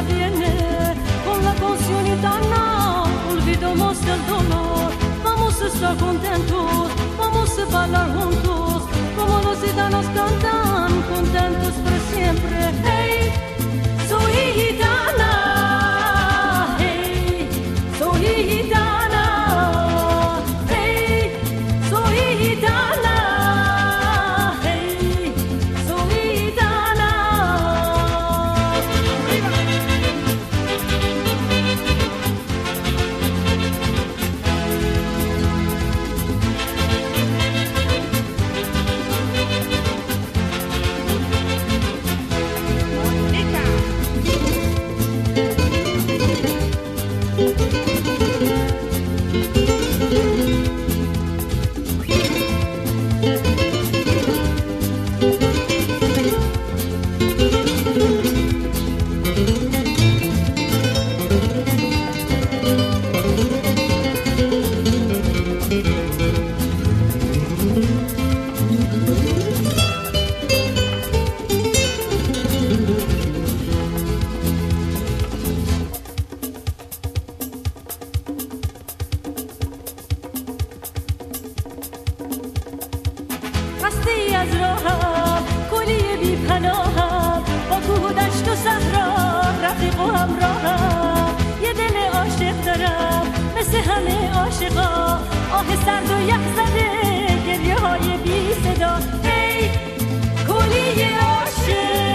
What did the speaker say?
viene con la canción gitana, olvidamos del dolor. Vamos a estar contentos, vamos a bailar juntos, como los gitanos cantan, contentos por siempre. Hey, soy gitana, hey, soy gitana, hey, soy gitana, hey, soy gitana. راستی از راهم کلی بی پناهم با کوه و دشت و صحرا رفیق و همراهم یه دل عاشق دارم مثل همه عاشقا آه سرد و یخ زده گریه های بی صدا هی کلی عاشق